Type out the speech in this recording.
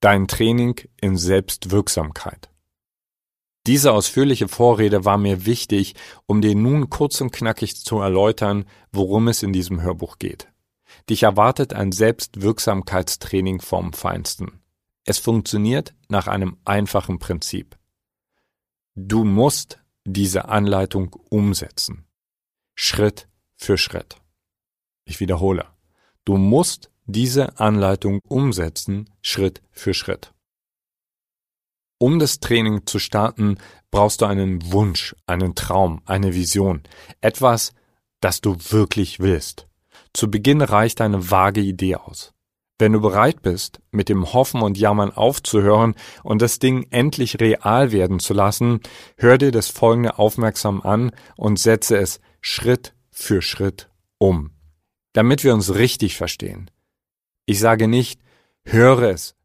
Dein Training in Selbstwirksamkeit. Diese ausführliche Vorrede war mir wichtig, um dir nun kurz und knackig zu erläutern, worum es in diesem Hörbuch geht. Dich erwartet ein Selbstwirksamkeitstraining vom Feinsten. Es funktioniert nach einem einfachen Prinzip. Du musst diese Anleitung umsetzen. Schritt für Schritt. Ich wiederhole. Du musst diese Anleitung umsetzen, Schritt für Schritt. Um das Training zu starten, brauchst du einen Wunsch, einen Traum, eine Vision, etwas, das du wirklich willst. Zu Beginn reicht eine vage Idee aus. Wenn du bereit bist, mit dem Hoffen und Jammern aufzuhören und das Ding endlich real werden zu lassen, hör dir das Folgende aufmerksam an und setze es Schritt für Schritt um. Damit wir uns richtig verstehen. Ich sage nicht, höre es